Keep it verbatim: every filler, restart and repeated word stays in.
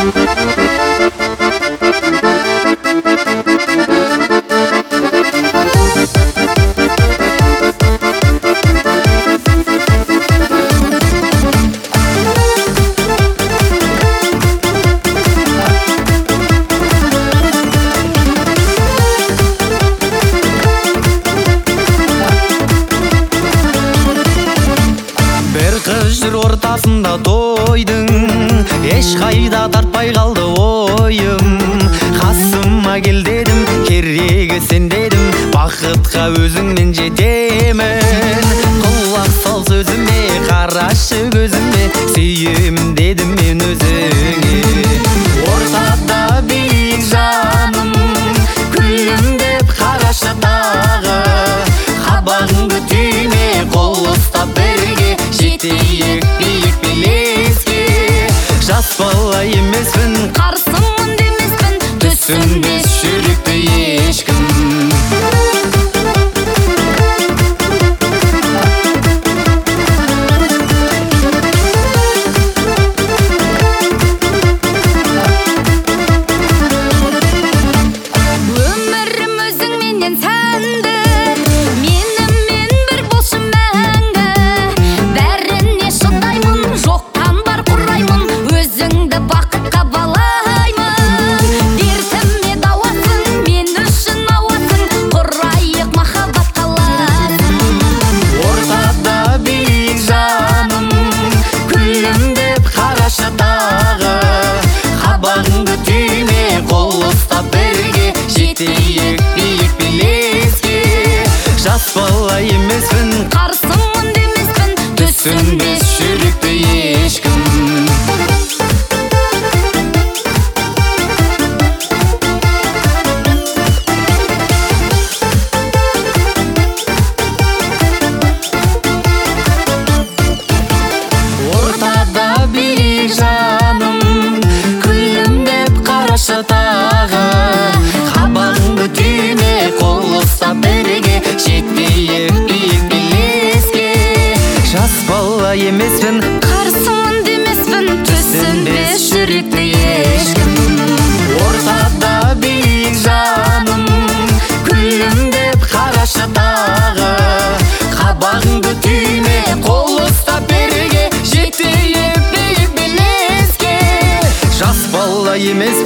Жүр ортасында тойдың, еш қайда тартпай қалды ойым. Қасыма кел дедім, керегі сен дедім, бақытқа өзіңмен жетемін. Құлақ сал сөзіме, қарашы көзіме, сүйемін дедім мен өзіңе. Ортада биік жаным, күлімдеп қарашы тағы, қабағыңды түйме, қол ұстап бірге жетейік биік белеске. Жас бала емеспін, қарсымын демеспін, түсінбес жүректі ешкім. өмірім өзіңменен сәнді, менімен бір болшы мәңгі. Бәріне шыдаймын, жоқтан бар құраймын, өзіңді бақытқа балаймын. Дертіме дауасың, мен үшін ауасың, құрайық махаббат қаласын. Ортада биік жаным, күлімдеп қарашы тағы, қабағыңды түйме, қол ұстап бірге жетейік биік белеске. Жас бала емеспін, Қарсымын демеспін, түсінбес жүректі ешкім. Ортада биік жаным, күлімдеп қарашы тағы, қабағыңды түйме, қол ұстап бірге жетейік биік белеске. Жас бала емеспін, қарсымын демеспін, түсінбес жүректі ешкім. Ортада биік жаным, күлімдеп қарашы тағы, қабағыңды түйме, қол ұстап бірге жетейік биік белеске. Жас бала емес